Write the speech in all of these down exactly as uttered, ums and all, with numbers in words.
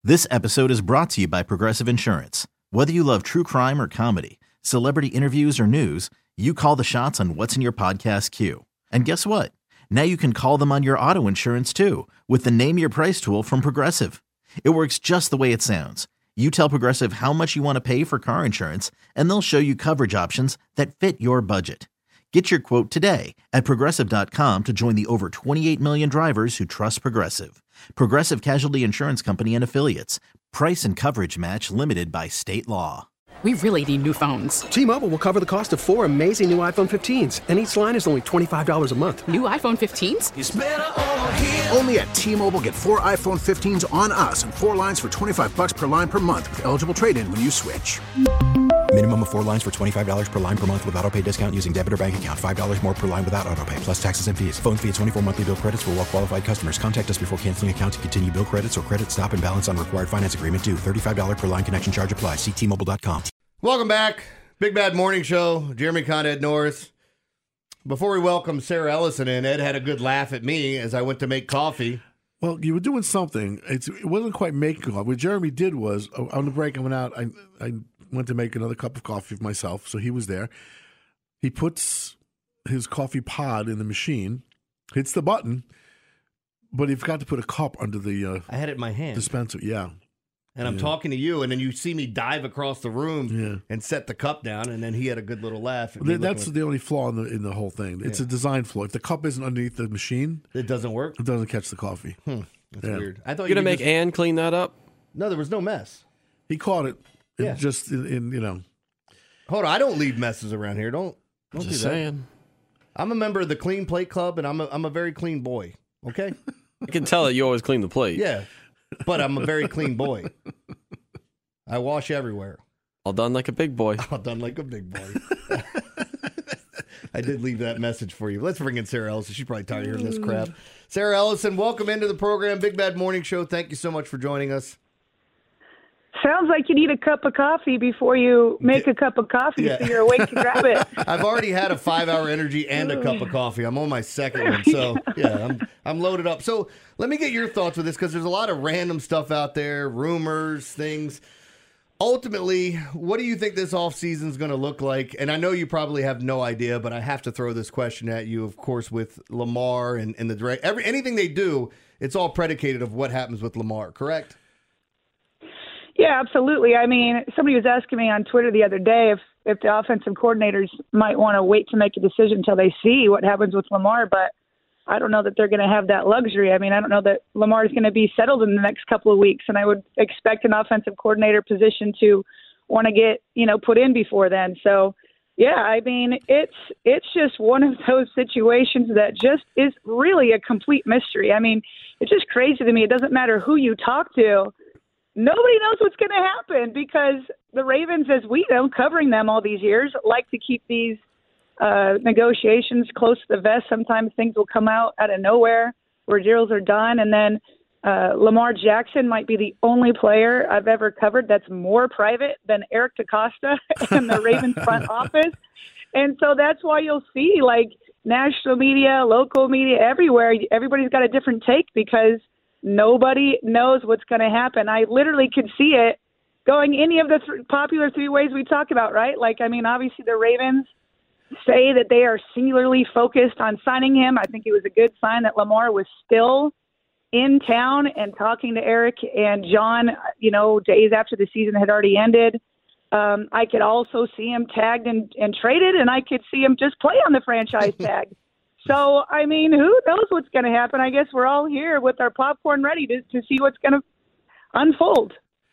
This episode is brought to you by Progressive Insurance. Whether you love true crime or comedy, celebrity interviews or news, you call the shots on what's in your podcast queue. And guess what? Now you can call them on your auto insurance too with the Name Your Price tool from Progressive. It works just the way it sounds. You tell Progressive how much you want to pay for car insurance, and they'll show you coverage options that fit your budget. Get your quote today at Progressive dot com to join the over twenty-eight million drivers who trust Progressive. Progressive Casualty Insurance Company and Affiliates. Price and coverage match limited by state law. We really need new phones. T-Mobile will cover the cost of four amazing new iPhone fifteens, and each line is only twenty-five dollars a month. New iPhone fifteens? It's better over here. Only at T-Mobile, get four iPhone fifteens on us and four lines for twenty-five bucks per line per month with eligible trade-in when you switch. Minimum of four lines for twenty-five dollars per line per month with autopay discount using debit or bank account. five dollars more per line without autopay, plus taxes and fees. Phone fee at twenty-four monthly bill credits for well-qualified customers. Contact us before canceling account to continue bill credits or credit stop and balance on required finance agreement due. thirty-five dollars per line connection charge applies. See T Mobile dot com. Welcome back. Big Bad Morning Show. Jeremy Conn, Ed Norris. Before we welcome Sarah Ellison in, Ed had a good laugh at me as I went to make coffee. Well, you were doing something. It's, it wasn't quite making coffee. What Jeremy did was, on the break I went out, I, I went to make another cup of coffee for myself, so he was there. He puts his coffee pod in the machine, hits the button, but he forgot to put a cup under the uh, I had it in my hand. dispenser. Yeah. And I'm yeah. talking to you, and then you see me dive across the room yeah. and set the cup down, and then he had a good little laugh. At Well, that's the only flaw in the in the whole thing. It's Yeah. a design flaw. If the cup isn't underneath the machine, It doesn't work? it doesn't catch the coffee. Hmm. That's Yeah. weird. I thought You're you going to could make just- Ann clean that up? No, there was no mess. He caught it. It Yeah. just in, in, you know. Hold on. I don't leave messes around here. Don't, don't do Just that. saying. I'm a member of the Clean Plate Club, and I'm a, I'm a very clean boy. Okay? I can tell that you always clean the plate. Yeah. But I'm a very clean boy. I wash everywhere. All done like a big boy. All done like a big boy. I did leave that message for you. Let's bring in Sarah Ellison. She's probably tired of hearing this crap. Sarah Ellison, welcome into the program. Big Bad Morning Show. Thank you so much for joining us. Sounds like you need a cup of coffee before you make a cup of coffee, Yeah. so you're awake to grab it. I've already had a five-hour energy and a cup of coffee. I'm on my second one, so yeah, I'm I'm loaded up. So let me get your thoughts with this, because there's a lot of random stuff out there, rumors, things. Ultimately, what do you think this offseason is going to look like? And I know you probably have no idea, but I have to throw this question at you, of course, with Lamar and, and the direct. Every, anything they do, it's all predicated of what happens with Lamar, correct? Yeah, absolutely. I mean, somebody was asking me on Twitter the other day if, if the offensive coordinators might want to wait to make a decision until they see what happens with Lamar, but I don't know that they're going to have that luxury. I mean, I don't know that Lamar is going to be settled in the next couple of weeks, and I would expect an offensive coordinator position to want to get, you know, put in before then. So, yeah, I mean, it's it's just one of those situations that just is really a complete mystery. I mean, it's just crazy to me. It doesn't matter who you talk to. Nobody knows what's going to happen, because the Ravens, as we know, covering them all these years, like to keep these uh, negotiations close to the vest. Sometimes things will come out out of nowhere where deals are done. And then uh, Lamar Jackson might be the only player I've ever covered that's more private than Eric DaCosta and the Ravens front office. And so that's why you'll see, like, national media, local media, everywhere, everybody's got a different take, because nobody knows what's going to happen. I literally could see it going any of the th- popular three ways we talk about, right? Like, I mean, obviously the Ravens say that they are singularly focused on signing him. I think it was a good sign that Lamar was still in town and talking to Eric and John, you know, days after the season had already ended. Um, I could also see him tagged and, and traded, and I could see him just play on the franchise tag. So, I mean, who knows what's going to happen? I guess we're all here with our popcorn ready to, to see what's going to unfold.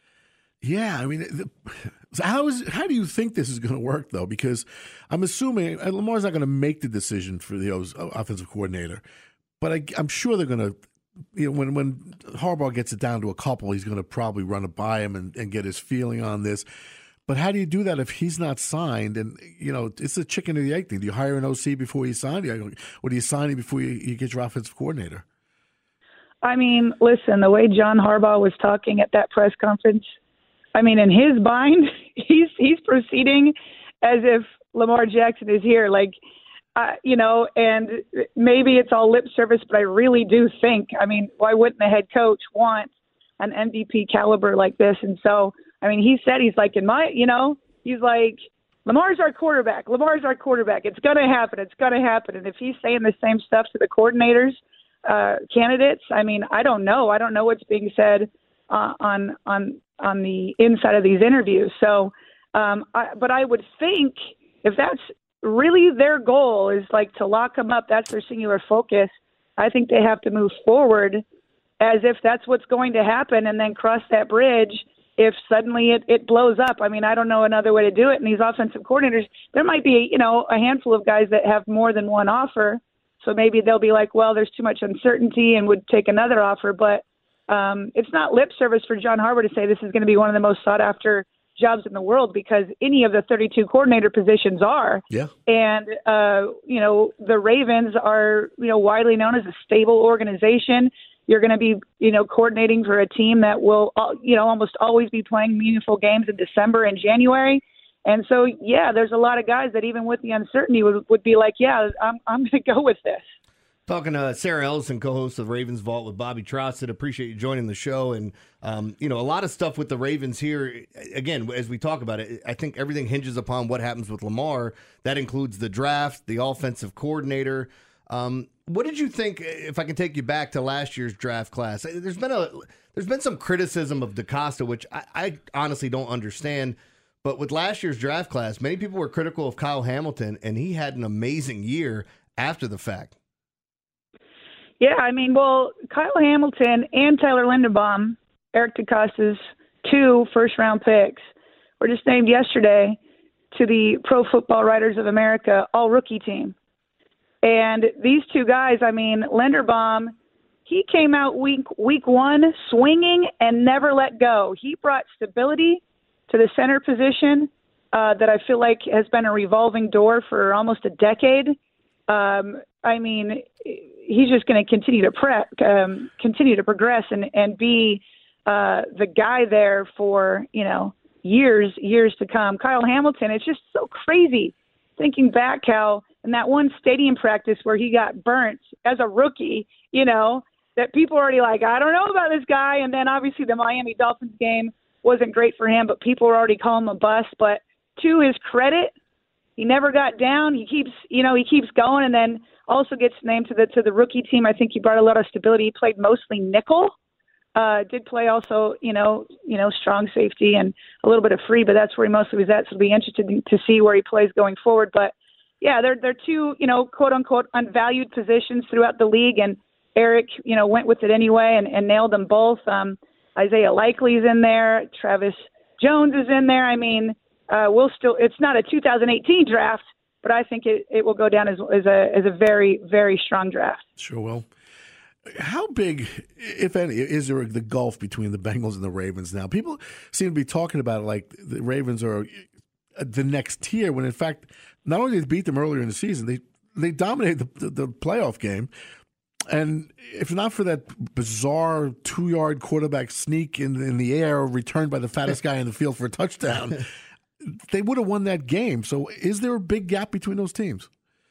Yeah, I mean, the, how is how do you think this is going to work, though? Because I'm assuming and Lamar's not going to make the decision for the offensive coordinator, but I, I'm sure they're going to. You know, when when Harbaugh gets it down to a couple, he's going to probably run it by him and, and get his feeling on this. But how do you do that if he's not signed? And, you know, it's a chicken or the egg thing. Do you hire an O C before you sign? Or do you sign him before you, you get your offensive coordinator? I mean, listen, the way John Harbaugh was talking at that press conference, I mean, in his mind, he's he's proceeding as if Lamar Jackson is here. Like, uh, you know, and maybe it's all lip service, but I really do think, I mean, why wouldn't the head coach want an M V P caliber like this. And so, I mean, he said, he's like, in my, you know, he's like, Lamar's our quarterback. Lamar's our quarterback. It's going to happen. It's going to happen. And if he's saying the same stuff to the coordinators, uh, candidates, I mean, I don't know. I don't know what's being said uh, on on on the inside of these interviews. So, um, I, but I would think if that's really their goal is like to lock them up, that's their singular focus, I think they have to move forward as if that's what's going to happen and then cross that bridge if suddenly it, it blows up. I mean, I don't know another way to do it. And these offensive coordinators, there might be, you know, a handful of guys that have more than one offer. So maybe they'll be like, well, there's too much uncertainty and would take another offer. But um, it's not lip service for John Harbaugh to say this is going to be one of the most sought after jobs in the world, because any of the thirty-two coordinator positions are. Yeah. And, uh, you know, the Ravens are, you know, widely known as a stable organization. You're going to be, you know, coordinating for a team that will, you know, almost always be playing meaningful games in December and January. And so, yeah, there's a lot of guys that even with the uncertainty would, would be like, yeah, I'm I'm going to go with this. Talking to Sarah Ellison, co-host of Ravens Vault with Bobby Trossett. Appreciate you joining the show. And, um, you know, a lot of stuff with the Ravens here. Again, as we talk about it, I think everything hinges upon what happens with Lamar. That includes the draft, the offensive coordinator. Um, what did you think, if I can take you back to last year's draft class? There's been a there's been some criticism of DeCosta, which I, I honestly don't understand. But with last year's draft class, many people were critical of Kyle Hamilton, and he had an amazing year after the fact. Yeah, I mean, well, Kyle Hamilton and Tyler Linderbaum, Eric DeCosta's two first-round picks, were just named yesterday to the Pro Football Writers of America all-rookie team. And these two guys, I mean, Linderbaum, he came out week week one swinging and never let go. He brought stability to the center position uh, that I feel like has been a revolving door for almost a decade. Um, I mean, he's just going to continue to pre- um, continue to progress and, and be uh, the guy there for, you know, years, years to come. Kyle Hamilton, it's just so crazy thinking back how in that one stadium practice where he got burnt as a rookie, you know, that people are already like, I don't know about this guy. And then obviously the Miami Dolphins game wasn't great for him, but people were already calling him a bust. But to his credit, he never got down. He keeps, you know, he keeps going, and then also gets named to the to the rookie team. I think he brought a lot of stability. He played mostly nickel. Uh, did play also, you know, you know, strong safety and a little bit of free, but that's where he mostly was at. So it'll be interesting to see where he plays going forward. But yeah, they're they're two, you know, quote unquote unvalued positions throughout the league, and Eric, you know, went with it anyway and, and nailed them both. Um, Isaiah Likely's in there. Travis Jones is in there. I mean, uh, we'll still. It's not a two thousand eighteen draft, but I think it, it will go down as as a as a very very strong draft. Sure will. How big, if any, is there the gulf between the Bengals and the Ravens now? People seem to be talking about it like the Ravens are the next tier, when in fact, not only did they beat them earlier in the season, they they dominated the, the, the playoff game. And if not for that bizarre two-yard quarterback sneak in, in the air returned by the fattest guy in the field for a touchdown, they would have won that game. So is there a big gap between those teams?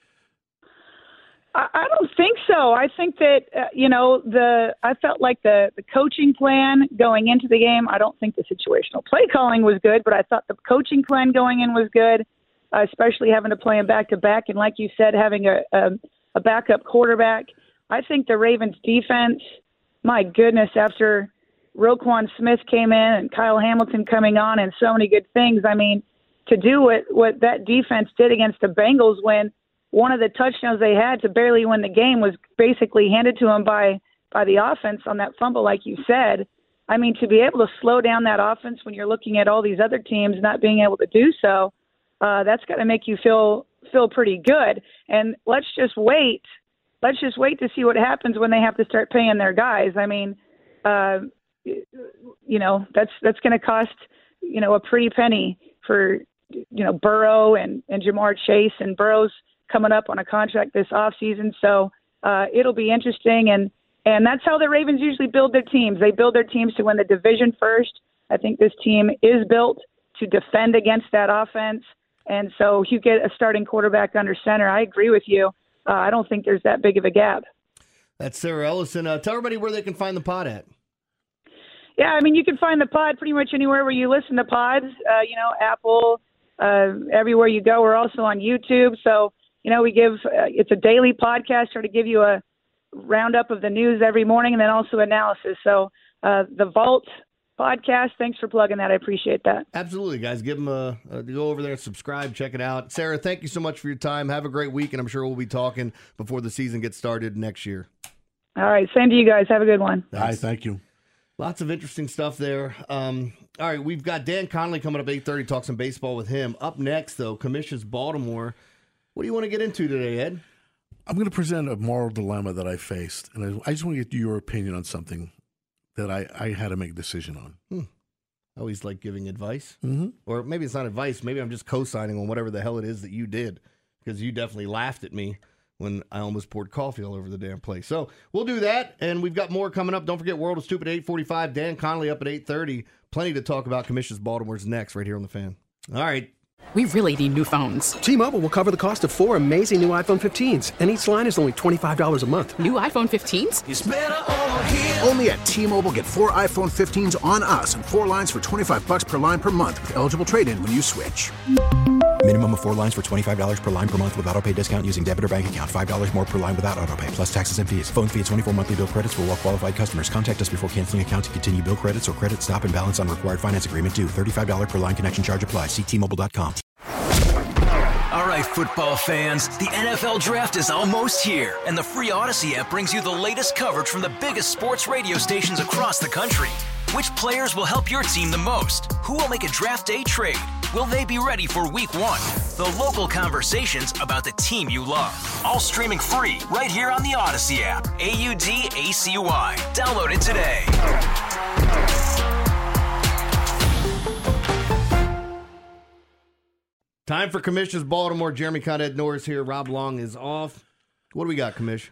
I don't think so. I think that, uh, you know, the I felt like the, the coaching plan going into the game, I don't think the situational play calling was good, but I thought the coaching plan going in was good, uh, especially having to play them back-to-back. And like you said, having a, a, a backup quarterback. I think the Ravens defense, my goodness, after Roquan Smith came in and Kyle Hamilton coming on and so many good things, I mean, to do what, what that defense did against the Bengals when one of the touchdowns they had to barely win the game was basically handed to them by, by the offense on that fumble, like you said. I mean, to be able to slow down that offense when you're looking at all these other teams not being able to do so, uh, that's got to make you feel feel pretty good. And let's just wait. Let's just wait to see what happens when they have to start paying their guys. I mean, uh, you know, that's that's going to cost, you know, a pretty penny for, you know, Burrow and, and Jamar Chase, and Burrow's coming up on a contract this offseason. So uh, it'll be interesting. And, and that's how the Ravens usually build their teams. They build their teams to win the division first. I think this team is built to defend against that offense. And so you get a starting quarterback under center. I agree with you. Uh, I don't think there's that big of a gap. That's Sarah Ellison. Uh, tell everybody where they can find the pod at. Yeah, I mean, you can find the pod pretty much anywhere where you listen to pods, uh, you know, Apple, uh, everywhere you go. We're also on YouTube. So, you know, we give, uh, it's a daily podcast try to give you a roundup of the news every morning and then also analysis. So uh, the Vault podcast, thanks for plugging that. I appreciate that. Absolutely, guys. Give them a, a go over there, subscribe, check it out. Sarah, thank you so much for your time. Have a great week, and I'm sure we'll be talking before the season gets started next year. All right. Same to you guys. Have a good one. All right. Thank you. Lots of interesting stuff there. Um, all right, we've got Dan Connolly coming up at eight thirty, talk some baseball with him. Up next, though, Commission's Baltimore. What do you want to get into today, Ed? I'm going to present a moral dilemma that I faced, and I, I just want to get your opinion on something that I, I had to make a decision on. Hmm. I always like giving advice. Mm-hmm. Or maybe it's not advice. Maybe I'm just co-signing on whatever the hell it is that you did, because you definitely laughed at me when I almost poured coffee all over the damn place. So we'll do that, and we've got more coming up. Don't forget World of Stupid at eight forty-five. Dan Connolly up at eight thirty. Plenty to talk about. Commission's Baltimore's next right here on The Fan. All right. We really need new phones. T-Mobile will cover the cost of four amazing new iPhone fifteens, and each line is only twenty-five dollars a month. New iPhone fifteens? It's better over here. Only at T-Mobile, get four iPhone fifteens on us and four lines for twenty-five bucks per line per month with eligible trade-in when you switch. Minimum of four lines for twenty-five dollars per line per month with autopay discount using debit or bank account. five dollars more per line without autopay, plus taxes and fees. Phone fee at twenty-four monthly bill credits for well-qualified customers. Contact us before canceling account to continue bill credits or credit stop and balance on required finance agreement due. thirty-five dollars per line connection charge applies. See T Mobile dot com. All right, football fans, the N F L Draft is almost here, and the free Odyssey app brings you the latest coverage from the biggest sports radio stations across the country. Which players will help your team the most? Who will make a draft day trade? Will they be ready for week one? The local conversations about the team you love. All streaming free right here on the Odyssey app. A U D A C Y. Download it today. Time for Commission's Baltimore. Jeremy Conn, Ed Norris here. Rob Long is off. What do we got, Commish?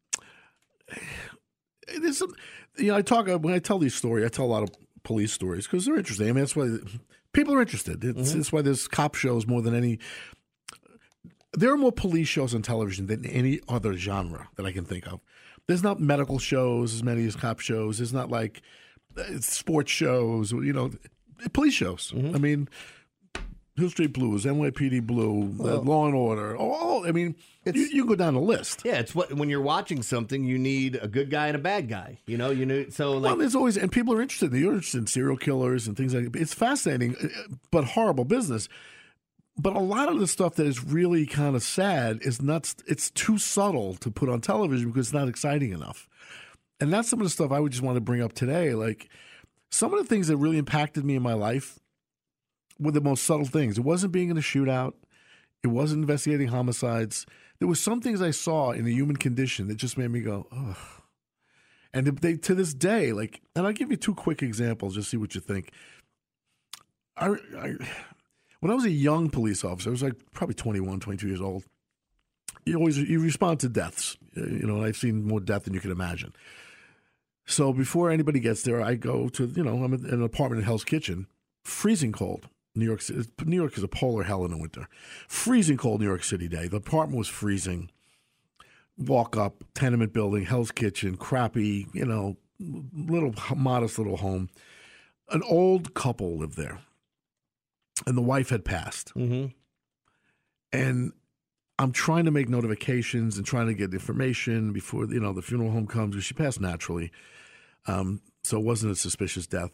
There's some, you know, I talk when I tell these stories. I tell a lot of police stories because they're interesting. I mean, that's why people are interested. It's, Mm-hmm. it's why there's cop shows more than any. There are more police shows on television than any other genre that I can think of. There's not medical shows as many as cop shows. There's not like uh, sports shows. You know, police shows. Mm-hmm. I mean. Hill Street Blues, N Y P D Blue, Well, uh, Law and Order. Oh, oh I mean, you, you can go down the list. Yeah, it's what when you're watching something, you need a good guy and a bad guy. You know, you know. So like, well, there's always, and people are interested. They're interested in serial killers and things like that. It's fascinating, but horrible business. But a lot of the stuff that is really kind of sad is not. It's too subtle to put on television because it's not exciting enough. And that's some of the stuff I would just want to bring up today. Like some of the things that really impacted me in my life were the most subtle things. It wasn't being in a shootout. It wasn't investigating homicides. There were some things I saw in the human condition that just made me go, ugh. And they, to this day, like, and I'll give you two quick examples, just see what you think. I, I, when I was a young police officer, I was like probably twenty-one, twenty-two years old. You always you respond to deaths, you know. And I've seen more death than you can imagine. So before anybody gets there, I go to you know I'm in an apartment in Hell's Kitchen, freezing cold. New York City. New York is a polar hell in the winter. Freezing cold New York City day. The apartment was freezing. Walk up, tenement building, Hell's Kitchen, crappy, you know, little modest little home. An old couple lived there, and the wife had passed. Mm-hmm. And I'm trying to make notifications and trying to get information before you know the funeral home comes. Because she passed naturally, um, so it wasn't a suspicious death.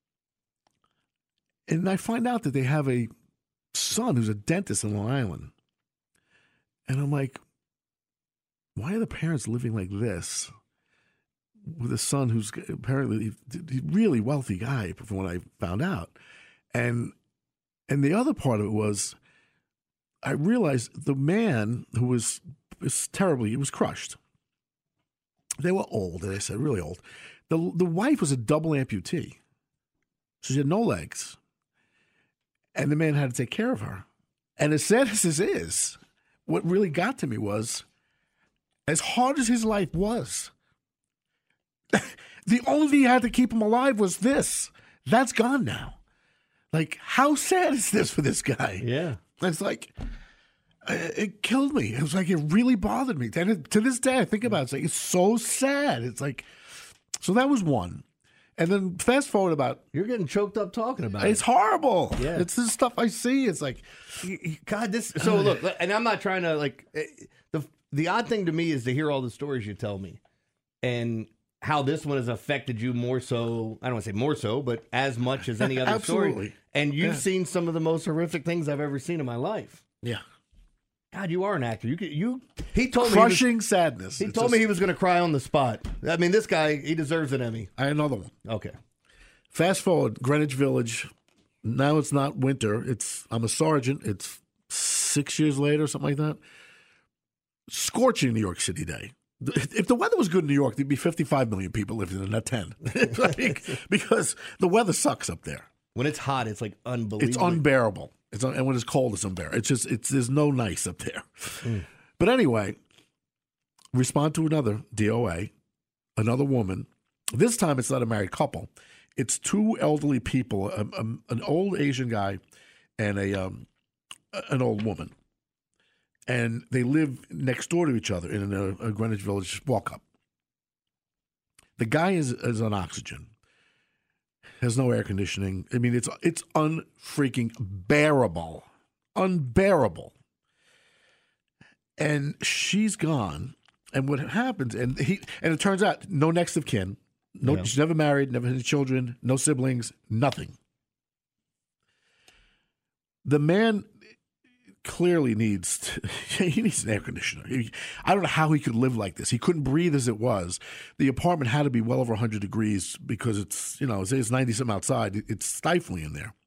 And I find out that they have a son who's a dentist in Long Island. And I'm like, why are the parents living like this with a son who's apparently a really wealthy guy from what I found out? And and the other part of it was I realized the man who was, was terribly, he was crushed. They were old, as I said, really old. The, the wife was a double amputee. So she had no legs. And the man had to take care of her. And as sad as this is, what really got to me was, as hard as his life was, the only thing had to keep him alive was this. That's gone now. Like, how sad is this for this guy? Yeah. It's like, it killed me. It was like, it really bothered me. And it, to this day, I think about it. It's like, it's so sad. It's like, so that was one. And then fast forward about. You're getting choked up talking about it. It's horrible. Yeah. It's this stuff I see. It's like, God, this. So look, and I'm not trying to like. The the odd thing to me is to hear all the stories you tell me, and how this one has affected you more so. I don't want to say more so, but as much as any other Absolutely. story. And you've Yeah. seen some of the most horrific things I've ever seen in my life. Yeah. God, you are an actor. You could, you. He told Crushing me he was, sadness. He It's told just- me he was going to cry on the spot. I mean, this guy, he deserves an Emmy. I another one. Okay. Fast forward, Greenwich Village. Now it's not winter. It's I'm a sergeant. It's six years later, something like that. Scorching New York City day. If the weather was good in New York, there'd be fifty-five million people living in, not ten. Like, because the weather sucks up there. When it's hot, it's like unbelievable. It's unbearable. It's un- and when it's cold, it's unbearable. It's just it's there's no nice up there. Mm. But anyway, respond to another D O A, another woman. This time it's not a married couple. It's two elderly people, a, a, an old Asian guy and a um, an old woman, and they live next door to each other in a, a Greenwich Village walk-up. The guy is is on oxygen. Has no air conditioning. I mean, it's it's unfreaking bearable, unbearable. And she's gone. And what happens? And he and it turns out no next of kin. No, Yeah. she's never married, never had any children, no siblings, nothing. The man clearly needs to, he needs an air conditioner. He, I don't know how he could live like this. He couldn't breathe as it was. The apartment had to be well over one hundred degrees because it's, you know, it's ninety-something outside. It's stifling in there.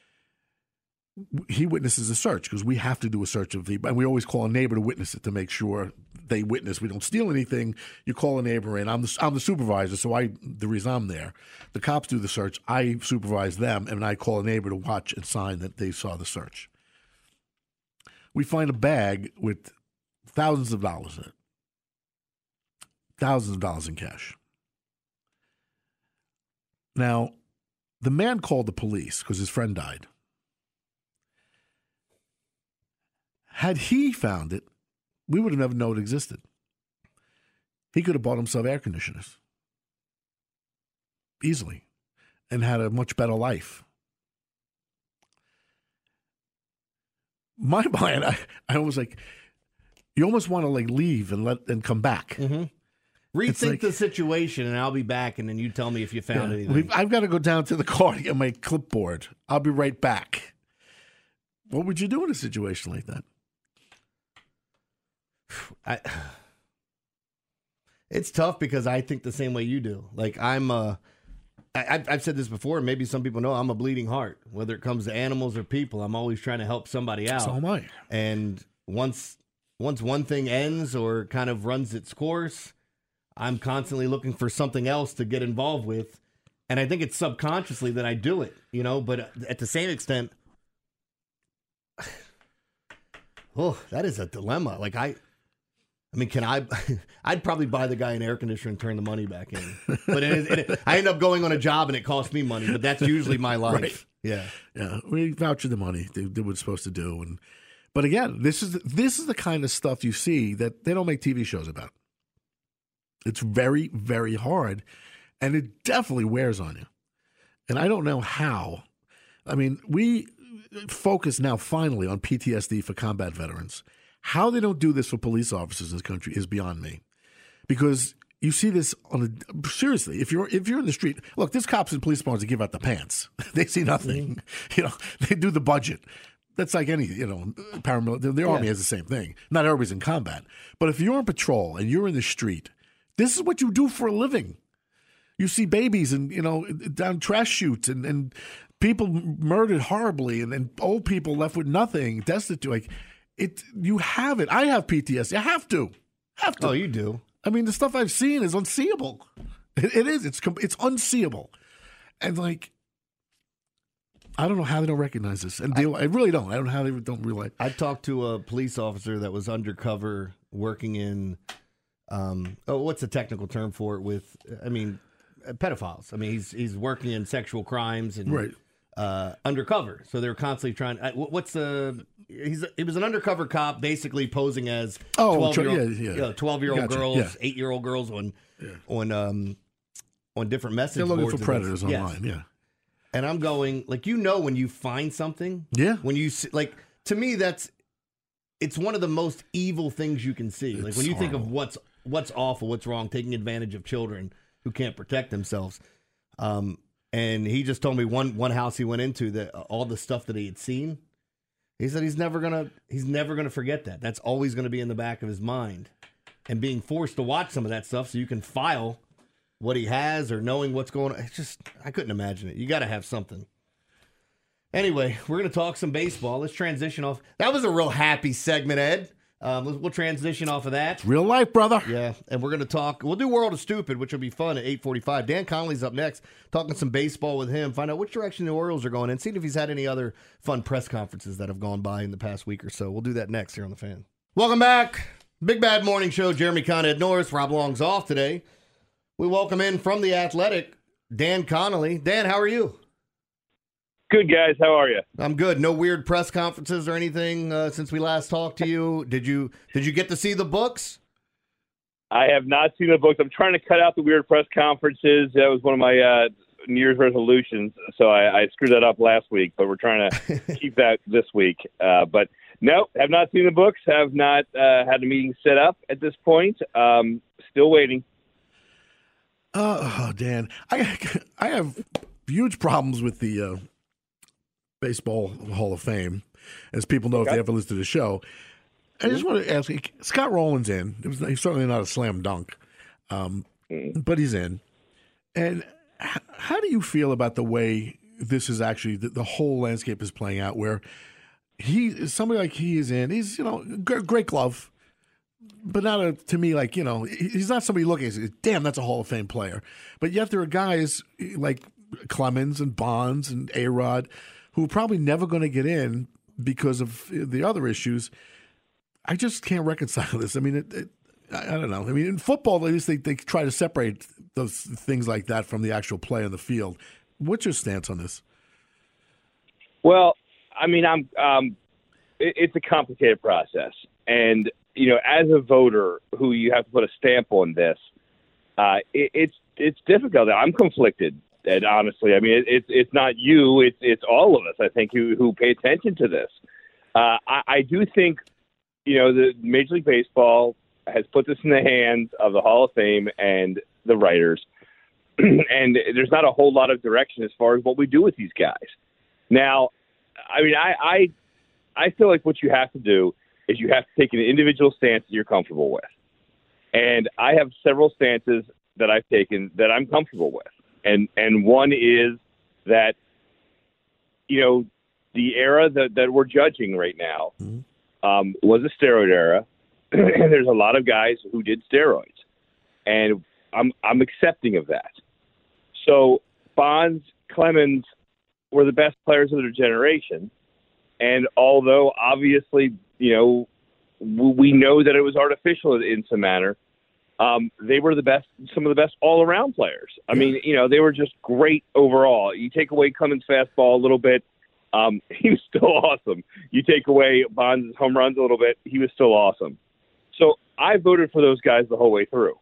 He witnesses a search because we have to do a search of the, and we always call a neighbor to witness it to make sure they witness. We don't steal anything. You call a neighbor in. I'm the, I'm the supervisor, so I the reason I'm there. The cops do the search. I supervise them, and I call a neighbor to watch and sign that they saw the search. We find a bag with thousands of dollars in it. Thousands of dollars in cash. Now, the man called the police because his friend died. Had he found it, we would have never known it existed. He could have bought himself air conditioners easily and had a much better life. My mind, I, I was like, you almost want to like leave and let and come back. Mm-hmm. Rethink like- the situation, and I'll be back, and then you tell me if you found Yeah. anything. We've- I've got to go down to the car to get my clipboard. I'll be right back. What would you do in a situation like that? I, it's tough because I think the same way you do. Like I'm, uh, I, I've- I've said this before. And maybe some people know I'm a bleeding heart. Whether it comes to animals or people, I'm always trying to help somebody out. So am I. And once, once one thing ends or kind of runs its course, I'm constantly looking for something else to get involved with. And I think it's subconsciously that I do it, you know. But at the same extent, oh, that is a dilemma. Like I. I mean, can I? I'd probably buy the guy an air conditioner and turn the money back in. But it, is- it, I end up going on a job and it costs me money. But that's usually my life. Right. Yeah, Yeah, we voucher the money. They did what it's supposed to do, and but again, this is this is the kind of stuff you see that they don't make T V shows about. It's very, very hard, and it definitely wears on you. And I don't know how. I mean, we focus now finally on P T S D for combat veterans. How they don't do this for police officers in this country is beyond me, because you see this on a seriously. If you're if you're in the street, look, there's cops and police departments that give out the pants. They see nothing. You know, they do the budget. That's like any you know paramilitary. The army Yeah. has the same thing. Not everybody's in combat, but if you're on patrol and you're in the street, this is what you do for a living. You see babies and you know down trash chutes and and people murdered horribly, and, and old people left with nothing, destitute. Like. It, you have it. I have P T S D. I have to, have to. Oh, you do. I mean, the stuff I've seen is unseeable. It, it is. It's com- it's unseeable, and like, I don't know how they don't recognize this and deal. I, I really don't. I don't know how they don't realize. I talked to a police officer that was undercover working in. Um, oh, what's the technical term for it? With, I mean, uh, pedophiles. I mean, he's he's working in sexual crimes and Right. uh, undercover. So they're constantly trying. Uh, what- what's the? He's he was an undercover cop, basically posing as Oh, twelve year old, yeah, yeah. you know, twelve year old Gotcha, girls, yeah. eight year old girls on on um on different message They're looking boards. for of predators this. Yes. online, yeah. And I'm going, like, you know when you find something. Yeah. When you see, like, to me, that's, it's one of the most evil things you can see. Like, It's when you think of horrible. what's what's awful, what's wrong, taking advantage of children who can't protect themselves. Um, and he just told me one one house he went into, that all the stuff that he had seen, he said he's never gonna he's never gonna forget that. That's always gonna be in the back of his mind. And being forced to watch some of that stuff so you can file what he has or knowing what's going on. It's just, I couldn't imagine it. You got to have something. Anyway, we're going to talk some baseball. Let's transition off. That was a real happy segment, Ed. Um, let's, we'll transition off of that. Real life, brother. Yeah, and we're going to talk. We'll do World of Stupid, which will be fun at eight forty-five. Dan Connolly's up next, talking some baseball with him. Find out which direction the Orioles are going and see if he's had any other fun press conferences that have gone by in the past week or so. We'll do that next here on The Fan. Welcome back. Big Bad Morning Show. Jeremy Conn, Ed Norris. Rob Long's off today. We welcome in from The Athletic, Dan Connolly. Dan, how are you? Good, guys. How are you? I'm good. No weird press conferences or anything uh, since we last talked to you. Did you Did you get to see the books? I have not seen the books. I'm trying to cut out the weird press conferences. That was one of my uh, New Year's resolutions, so I, I screwed that up last week, but we're trying to keep that this week. Uh, but no, have not seen the books, have not uh, had a meeting set up at this point. Um, still waiting. Uh, oh, Dan, I I have huge problems with the uh, Baseball Hall of Fame, as people know if they ever listen to the show. I just want to ask, Scott Rowland's in. It was, he's certainly not a slam dunk, um, but he's in. And h- how do you feel about the way this is actually, the, the whole landscape is playing out, where he, somebody like he is in, he's, you know, g- great glove, but not a, to me, like, you know, he's not somebody looking and say, damn, that's a Hall of Fame player. But yet there are guys like Clemens and Bonds and A-Rod who are probably never going to get in because of the other issues. I just can't reconcile this. I mean, it, it, I, I don't know. I mean, in football, at least they, they try to separate those things like that from the actual play on the field. What's your stance on this? Well, I mean, I'm. Um, it, it's a complicated process, and you know, as a voter who you have to put a stamp on this, uh, it, it's it's difficult. I'm conflicted, and honestly, I mean, it, it's it's not you. It's it's all of us. I think who who pay attention to this. Uh, I, I do think. You know, the Major League Baseball has put this in the hands of the Hall of Fame and the writers, and there's not a whole lot of direction as far as what we do with these guys. Now, I mean, I, I, I feel like what you have to do is you have to take an individual stance that you're comfortable with, and I have several stances that I've taken that I'm comfortable with, and and one is that, you know, the era that, that we're judging right now. Mm-hmm. Um, was a steroid era, and there's a lot of guys who did steroids, and I'm I'm accepting of that. So Bonds, Clemens were the best players of their generation, and although obviously, you know, we know that it was artificial in some manner, um, they were the best, some of the best all-around players. I mean, you know, they were just great overall. You take away Clemens' fastball a little bit. Um, he was still awesome. You take away Bonds' home runs a little bit, he was still awesome. So I voted for those guys the whole way through.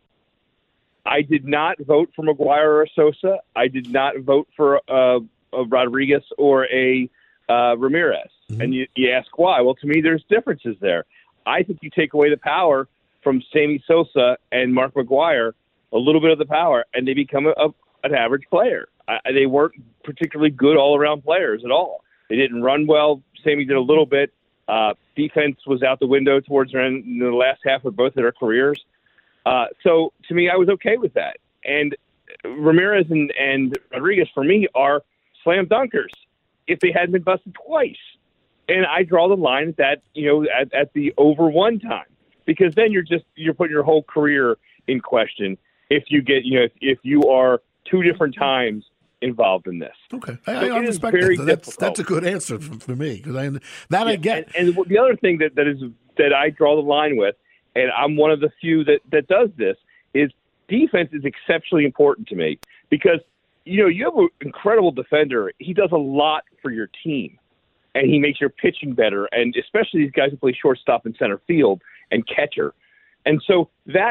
I did not vote for McGuire or Sosa. I did not vote for uh, a Rodriguez or a uh, Ramirez. Mm-hmm. And you, you ask why? Well, to me, there's differences there. I think you take away the power from Sammy Sosa and Mark McGuire, a little bit of the power, and they become a, a, an average player. I, they weren't particularly good all-around players at all. They didn't run well. Sammy did a little bit. Uh, defense was out the window towards the, end, in the last half of both of their careers. Uh, so, to me, I was okay with that. And Ramirez and, and Rodriguez, for me, are slam dunkers if they hadn't been busted twice. And I draw the line at that, you know, at, at the over one time. Because then you're just you're putting your whole career in question if you get, you know, if, if you are two different times involved in this. Okay, I, so I respect that. That's, that's a good answer for, for me because I that yeah, I get. And, and the other thing that, that is that I draw the line with, and I'm one of the few that, that does this, is defense is exceptionally important to me because you know you have an incredible defender. He does a lot for your team, and he makes your pitching better. And especially these guys who play shortstop and center field and catcher, and so that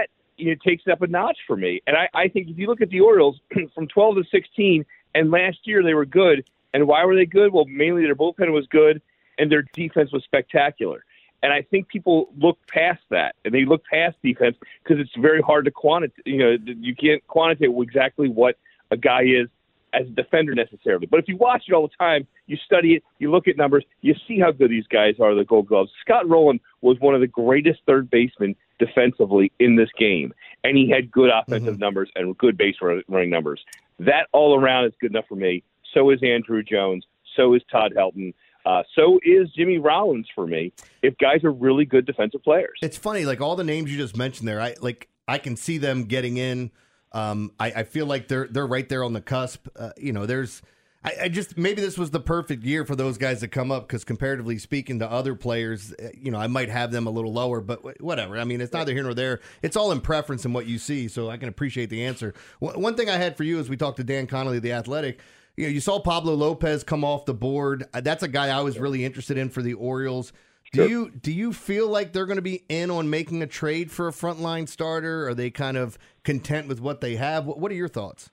you know, takes it up a notch for me. And I, I think if you look at the Orioles from twelve to sixteen, and last year they were good. And why were they good? Well, mainly their bullpen was good, and their defense was spectacular. And I think people look past that, and they look past defense because it's very hard to quantitate. You know, you can't quantitate exactly what a guy is as a defender necessarily. But if you watch it all the time, you study it, you look at numbers, you see how good these guys are, the Gold Gloves. Scott Rowland was one of the greatest third basemen defensively in this game, and he had good offensive mm-hmm. numbers and good base running numbers. That all around is good enough for me. So is Andrew Jones. So is Todd Helton. Uh, so is Jimmy Rollins for me. If guys are really good defensive players, it's funny. Like all the names you just mentioned there, I like. I can see them getting in. Um, I, I feel like they're they're right there on the cusp. Uh, you know, there's. I, I just maybe this was the perfect year for those guys to come up because comparatively speaking to other players, you know, I might have them a little lower, but whatever. I mean, it's neither here nor there. It's all in preference and what you see. So I can appreciate the answer. One thing I had for you as we talked to Dan Connolly, the Athletic. You know, you saw Pablo Lopez come off the board. That's a guy I was really interested in for the Orioles. Do sure. you do you feel like they're going to be in on making a trade for a frontline starter? Are they kind of content with what they have? What, what are your thoughts?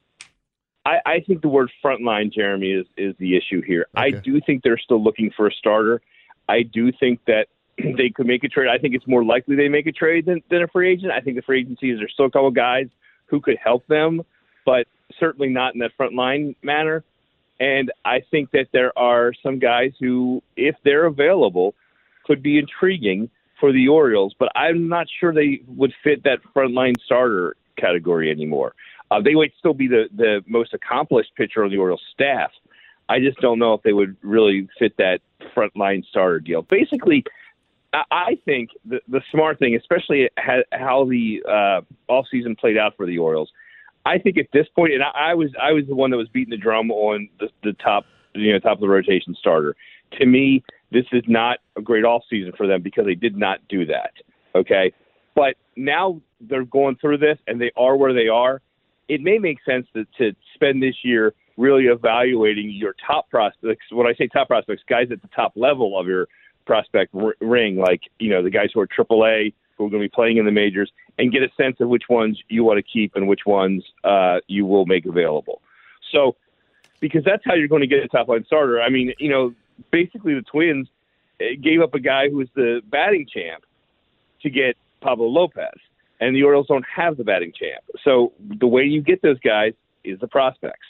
I, I think the word frontline, Jeremy, is, is the issue here. Okay. I do think they're still looking for a starter. I do think that they could make a trade. I think it's more likely they make a trade than, than a free agent. I think the free agency is there's still a couple guys who could help them, but certainly not in that frontline manner. And I think that there are some guys who, if they're available, could be intriguing for the Orioles, but I'm not sure they would fit that frontline starter category anymore. Uh, they would still be the, the most accomplished pitcher on the Orioles staff. I just don't know if they would really fit that frontline starter deal. Basically, I, I think the, the smart thing, especially ha- how the uh, offseason played out for the Orioles, I think at this point, and I, I was I was the one that was beating the drum on the, the top, you know, top of the rotation starter. To me, this is not a great offseason for them because they did not do that. Okay, but now they're going through this and they are where they are. It may make sense to, to spend this year really evaluating your top prospects. When I say top prospects, guys at the top level of your prospect r- ring, like, you know, the guys who are triple A, who are going to be playing in the majors, and get a sense of which ones you want to keep and which ones uh, you will make available. So, because that's how you're going to get a top-line starter. I mean, you know, basically the Twins gave up a guy who was the batting champ to get Pablo Lopez, and the Orioles don't have the batting champ. So the way you get those guys is the prospects.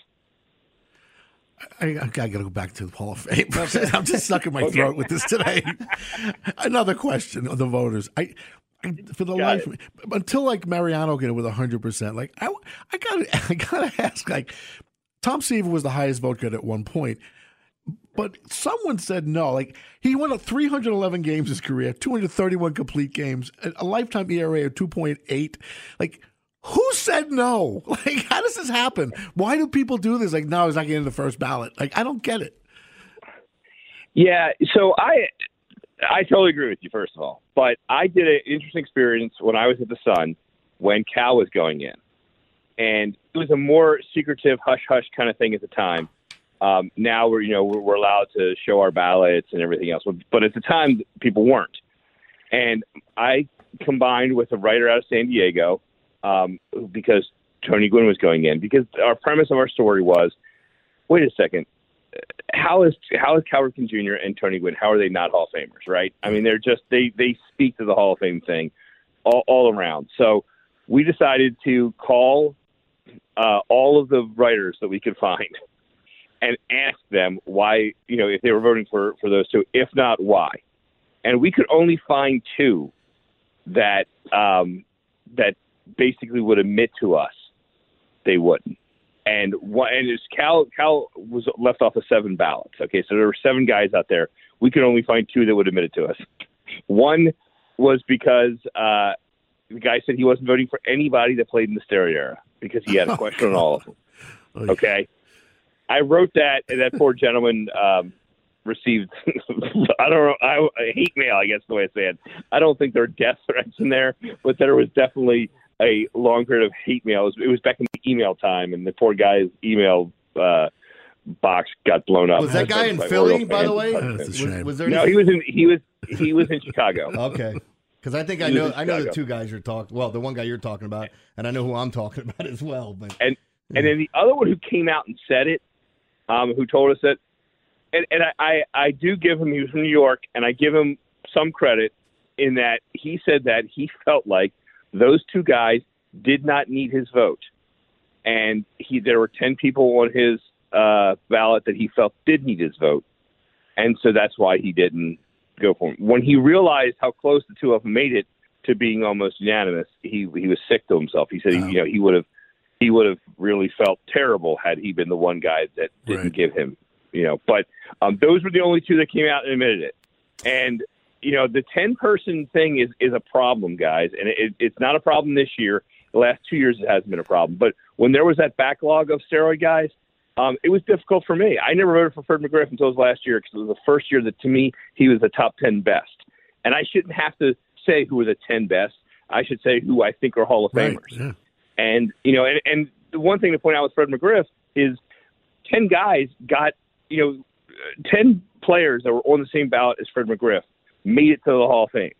I, I got to go back to the Hall of Fame. I'm just stuck in my okay. throat with this today. Another question of the voters. I, I for the got life of me, until like Mariano get it with one hundred percent, like I, I got I got to ask, like, Tom Seaver was the highest vote getter at one point, but someone said no. Like, he won three hundred eleven games his career, two hundred thirty-one complete games, a lifetime E R A of two point eight. Like, who said no? Like, how does this happen? Why do people do this? Like, no, he's not getting in the first ballot. Like, I don't get it. Yeah, so I I totally agree with you, first of all. But I did an interesting experience when I was at the Sun when Cal was going in. And it was a more secretive, hush-hush kind of thing at the time. Um, now we're, you know, we're, we're allowed to show our ballots and everything else. But at the time, people weren't. And I combined with a writer out of San Diego, Um, because Tony Gwynn was going in. Because our premise of our story was, wait a second, how is how is Cal Ripken Junior and Tony Gwynn, how are they not Hall of Famers, right? I mean, they're just, they, they speak to the Hall of Fame thing all, all around. So we decided to call uh, all of the writers that we could find and ask them why, you know, if they were voting for, for those two, if not, why. And we could only find two that um, that basically would admit to us they wouldn't. And one, and it's Cal Cal was left off of seven ballots. Okay, so there were seven guys out there. We could only find two that would admit it to us. One was because uh, the guy said he wasn't voting for anybody that played in the steroid era because he had a question on all of them. Okay, I wrote that, and that poor gentleman um, received I don't know I, hate mail. I guess the way I say it. I don't think there are death threats in there, but there was definitely a long period of hate mail. It was, it was back in the email time, and the poor guy's email uh, box got blown up. Was that guy in Philly, by the way? That's a shame. Was, was there no, he was in he was he was in Chicago. Okay. Because I think I know I know the two guys you're talking. Well, the one guy you're talking about, and I know who I'm talking about as well. But and and then the other one who came out and said it, um, who told us that, and, and I, I I do give him. He was from New York, and I give him some credit in that he said that he felt like those two guys did not need his vote, and he there were ten people on his uh, ballot that he felt did need his vote, and so that's why he didn't go for him. When he realized how close the two of them made it to being almost unanimous, he he was sick to himself. He said, oh. you know, he would have he would have really felt terrible had he been the one guy that didn't right. give him, you know. But um, those were the only two that came out and admitted it. And you know, the ten person thing is is a problem, guys, and it, it's not a problem this year. The last two years it hasn't been a problem. But when there was that backlog of steroid guys, Um, it was difficult for me. I never voted for Fred McGriff until his last year because it was the first year that, to me, he was the top ten best. And I shouldn't have to say who are the ten best. I should say who I think are Hall of Famers. Right, yeah. And, you know, and, and the one thing to point out with Fred McGriff is ten guys got, you know, ten players that were on the same ballot as Fred McGriff made it to the Hall of Fame.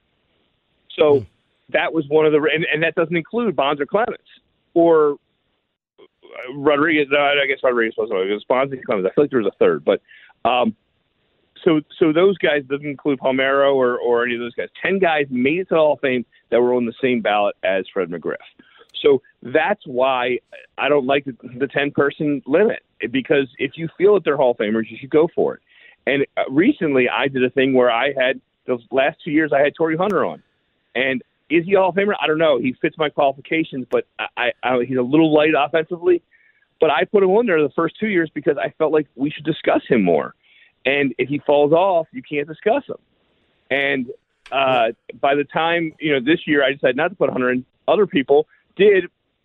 So mm. that was one of the and, – and that doesn't include Bonds or Clemens or – Rodriguez, no, I guess Rodriguez wasn't. It was Bonzi Clemens. I feel like there was a third, but um, so so those guys doesn't include Palmeiro or, or any of those guys. Ten guys made it to the Hall of Fame that were on the same ballot as Fred McGriff. So that's why I don't like the, the ten person limit, because if you feel that they're Hall of Famers, you should go for it. And uh, recently, I did a thing where I had those last two years I had Torrey Hunter on, and is he a Hall of Famer? I don't know. He fits my qualifications, but I, I, he's a little light offensively. But I put him on there the first two years because I felt like we should discuss him more. And if he falls off, you can't discuss him. And uh, by the time, you know, this year I decided not to put Hunter in. Other people did,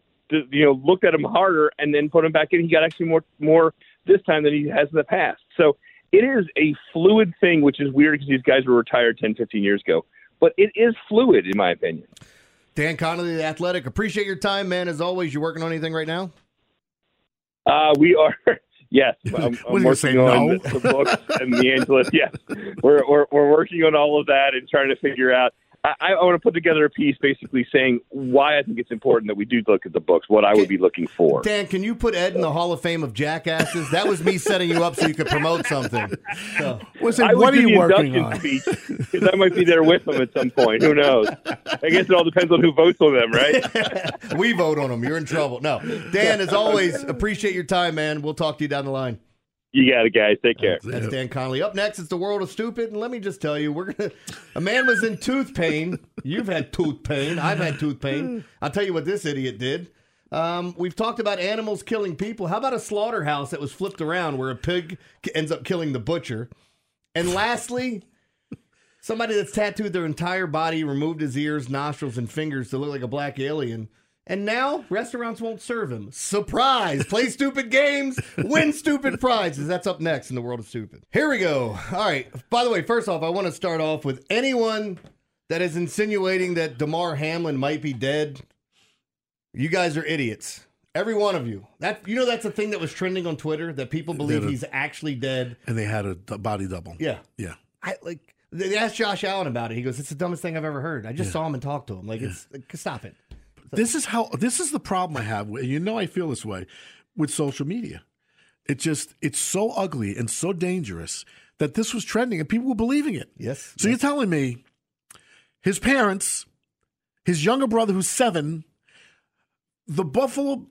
you know, looked at him harder and then put him back in. He got actually more more this time than he has in the past. So it is a fluid thing, which is weird because these guys were retired ten, fifteen years ago. But it is fluid, in my opinion. Dan Connolly, The Athletic. Appreciate your time, man. As always, you working on anything right now? Uh, we are, yes. I'm, I'm working say, on no? the, the books and the Angeles. Yes, we're, we're we're working on all of that and trying to figure out. I, I want to put together a piece basically saying why I think it's important that we do look at the books, what I would be looking for. Dan, can you put Ed in the Hall of Fame of jackasses? That was me setting you up so you could promote something. So. Listen, I what would are do you the working induction on? speech because I might be there with them at some point. Who knows? I guess it all depends on who votes on them, right? We vote on them. You're in trouble. No. Dan, as always, appreciate your time, man. We'll talk to you down the line. You got it, guys. Take care. That's Dan Connolly. Up next, it's the World of Stupid, and let me just tell you, we're gonna. A man was in tooth pain. You've had tooth pain. I've had tooth pain. I'll tell you what this idiot did. Um, we've talked about animals killing people. How about a slaughterhouse that was flipped around where a pig ends up killing the butcher? And lastly, somebody that's tattooed their entire body, removed his ears, nostrils, and fingers to look like a black alien. And now restaurants won't serve him. Surprise! Play stupid games, win stupid prizes. That's up next in the World of Stupid. Here we go. All right. By the way, first off, I want to start off with anyone that is insinuating that Damar Hamlin might be dead. You guys are idiots. Every one of you. That you know that's a thing that was trending on Twitter, that people believe a, he's actually dead. And they had a d- body double. Yeah. Yeah. I like they asked Josh Allen about it. He goes, "It's the dumbest thing I've ever heard. I just Yeah. saw him and talked to him. Like Yeah. it's like, stop it." This is how. This is the problem I have. You know, I feel this way with social media. It just it's so ugly and so dangerous that this was trending and people were believing it. Yes. So yes. you're telling me his parents, his younger brother who's seven, the Buffalo,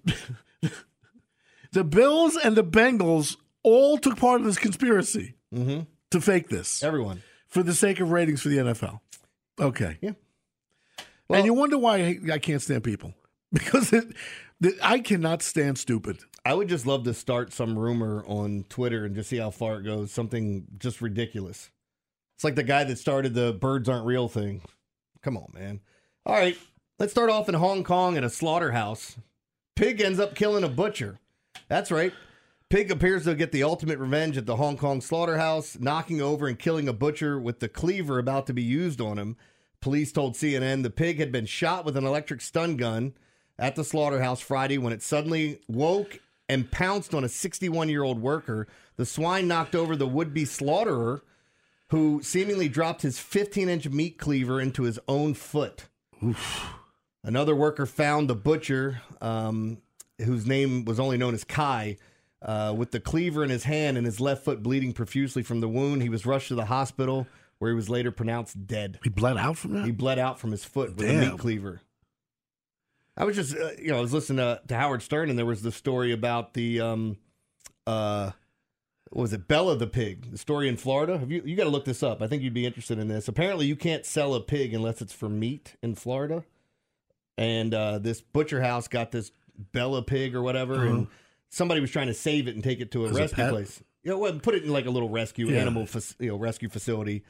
the Bills and the Bengals all took part of this conspiracy mm-hmm. to fake this. Everyone. For the sake of ratings for the N F L. Okay. Yeah. Well, and you wonder why I, I can't stand people. Because it, the, I cannot stand stupid. I would just love to start some rumor on Twitter and just see how far it goes. Something just ridiculous. It's like the guy that started the birds aren't real thing. Come on, man. All right. Let's start off in Hong Kong at a slaughterhouse. Pig ends up killing a butcher. That's right. Pig appears to get the ultimate revenge at the Hong Kong slaughterhouse, knocking over and killing a butcher with the cleaver about to be used on him. Police told C N N the pig had been shot with an electric stun gun at the slaughterhouse Friday when it suddenly woke and pounced on a sixty-one-year-old worker. The swine knocked over the would-be slaughterer, who seemingly dropped his fifteen-inch meat cleaver into his own foot. Oof. Another worker found the butcher, um, whose name was only known as Kai, uh, with the cleaver in his hand and his left foot bleeding profusely from the wound. He was rushed to the hospital, where he was later pronounced dead. He bled out from that? He bled out from his foot with Damn. a meat cleaver. I was just, uh, you know, I was listening to, to Howard Stern, and there was the story about the, um, uh, what was it, Bella the pig, the story in Florida. Have you you got to look this up. I think you'd be interested in this. Apparently, you can't sell a pig unless it's for meat in Florida. And uh, this butcher house got this Bella pig or whatever, uh-huh. and somebody was trying to save it and take it to a As rescue a place. You know, well, put it in like a little rescue Yeah. animal, fac- you know, rescue facility.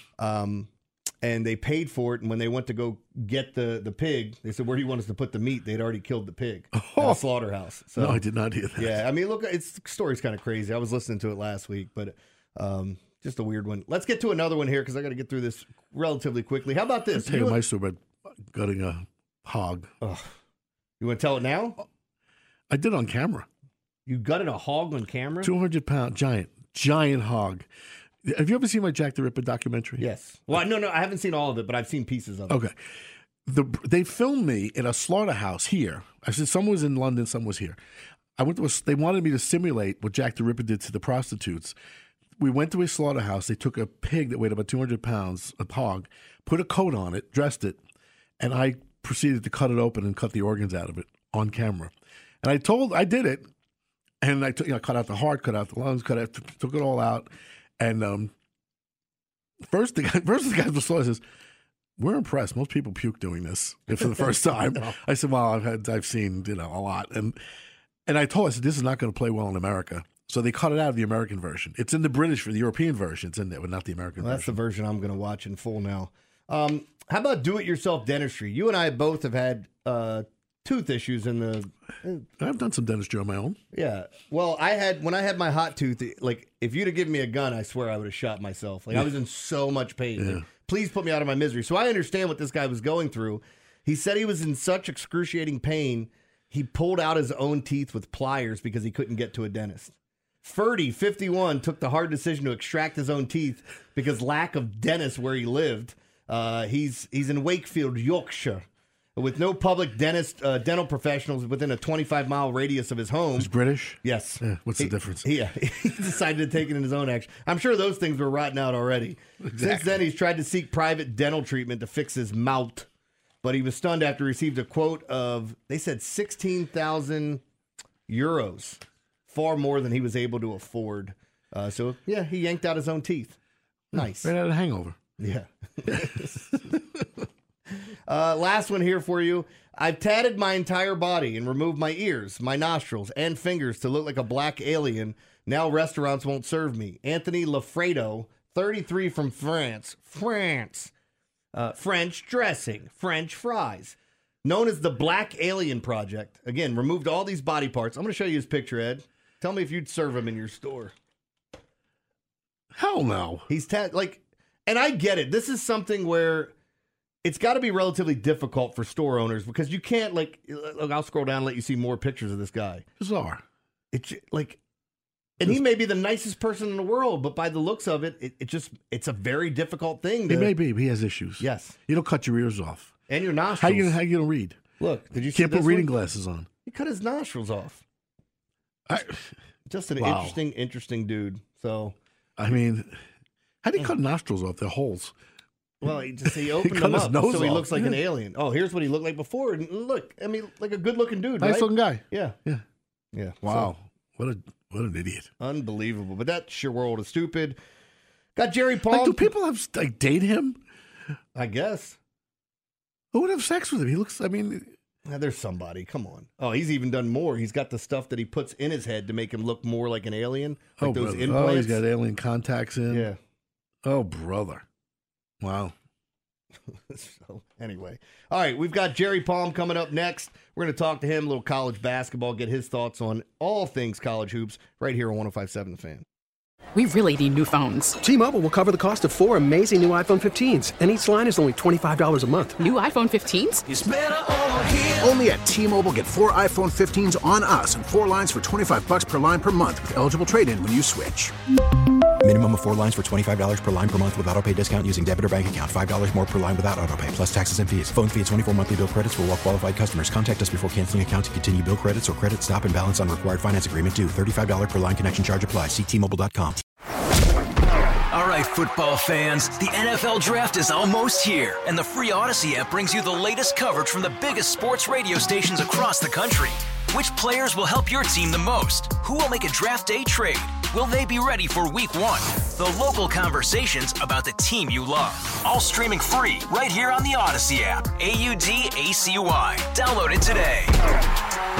Um, and they paid for it. And when they went to go get the, the pig, they said, "Where do you want us to put the meat?" They'd already killed the pig Oh. at a slaughterhouse. So, No, I did not hear that. Yeah, I mean, look, it's the story's kind of crazy. I was listening to it last week, but um, just a weird one. Let's get to another one here because I got to get through this relatively quickly. How about I'll this? tell you You, my story about gutting a hog. Ugh. You want to tell it now? I did on camera. You gutted a hog on camera? two hundred pound, giant, giant hog. Have you ever seen my Jack the Ripper documentary? Yes. Well, no, no, I haven't seen all of it, but I've seen pieces of it. Okay. The, they filmed me in a slaughterhouse here. I said some was in London, some was here. I went to a, they wanted me to simulate what Jack the Ripper did to the prostitutes. We went to a slaughterhouse. They took a pig that weighed about two hundred pounds, a hog, put a coat on it, dressed it, and I proceeded to cut it open and cut the organs out of it on camera. And I told, I did it, and I took, you know, cut out the heart, cut out the lungs, cut out, took it all out. And um, first, the guy, first the guy was slaughter says, "We're impressed. Most people puke doing this for the first time." no. I said, "Well, I've had, I've seen, you know, a lot." And and I told, I said, "This is not going to play well in America." So they cut it out of the American version. It's in the British for the European version. It's in there, but not the American Well, that's version. the version I'm going to watch in full now. Um, how about do-it-yourself dentistry? You and I both have had uh, tooth issues in the. I've done some dentistry on my own. Yeah. Well, I had when I had my hot tooth. Like, if you'd have given me a gun, I swear I would have shot myself. Like, I was in so much pain. Yeah. Like, please put me out of my misery. So I understand what this guy was going through. He said he was in such excruciating pain, he pulled out his own teeth with pliers because he couldn't get to a dentist. Ferdy, fifty-one, took the hard decision to extract his own teeth because lack of dentists where he lived. Uh, he's he's in Wakefield, Yorkshire, with no public dentist, uh, dental professionals within a twenty-five mile radius of his home. He's British? Yes. Yeah, what's he, the difference? He, yeah, he decided to take it in his own action. I'm sure those things were rotting out already. Exactly. Since then, he's tried to seek private dental treatment to fix his mouth, but he was stunned after he received a quote of, they said sixteen thousand euros, far more than he was able to afford. Uh, so, yeah, he yanked out his own teeth. Nice. Right out of the Hangover. Yeah. uh, last one here for you. I've tatted my entire body and removed my ears, my nostrils, and fingers to look like a black alien. Now restaurants won't serve me. Anthony Lafredo, thirty-three, from France. France. Uh, French dressing, French fries. Known as the Black Alien Project. Again, removed all these body parts. I'm going to show you his picture, Ed. Tell me if you'd serve him in your store. Hell no. He's ta- like, and I get it. This is something where it's got to be relatively difficult for store owners because you can't, like, look, I'll scroll down and let you see more pictures of this guy. Bizarre. It's like, and he may be the nicest person in the world, but by the looks of it, it, it just, it's a very difficult thing. To, He may be. But he has issues. Yes. You don't cut your ears off. And your nostrils. How you, how you going to read? Look, did you see Can't put this reading one? glasses on. He cut his nostrils off. I, Just an Wow. interesting, interesting dude. So, I mean, how do you cut nostrils off? They're holes. well, he just he opened cut them his up nose so he off. looks like an Yeah. alien. Oh, here's what he looked like before. And look, I mean, like a good-looking dude, Nice right? looking guy. Yeah, Yeah. yeah. Wow. What a what an idiot. So, unbelievable. But that sure world is stupid. Got Jerry Palm. Like, do people have like date him? I guess. Who would have sex with him? He looks. I mean, Yeah, there's somebody. Come on. Oh, he's even done more. He's got the stuff that he puts in his head to make him look more like an alien. Like oh, those brother. implants. Oh, he's got alien contacts in. Yeah. Oh, brother. Wow. So, anyway. All right, we've got Jerry Palm coming up next. We're going to talk to him, a little college basketball, get his thoughts on all things college hoops right here on one oh five point seven The Fan. We really need new phones. T-Mobile will cover the cost of four amazing new iPhone fifteens, and each line is only twenty-five dollars a month. New iPhone fifteens? It's better over here. Only at T-Mobile, get four iPhone fifteens on us and four lines for twenty-five bucks per line per month with eligible trade-in when you switch. Minimum of four lines for twenty-five dollars per line per month with autopay discount using debit or bank account. five dollars more per line without autopay, plus taxes and fees. Phone fee at twenty-four monthly bill credits for well qualified customers. Contact us before canceling account to continue bill credits or credit stop and balance on required finance agreement due. thirty-five dollars per line connection charge applies. See T Mobile dot com. All right, football fans, the N F L Draft is almost here, and the free Odyssey app brings you the latest coverage from the biggest sports radio stations across the country. Which players will help your team the most? Who will make a draft day trade? Will they be ready for week one? The local conversations about the team you love. All streaming free right here on the Odyssey app. A U D A C Y. Download it today.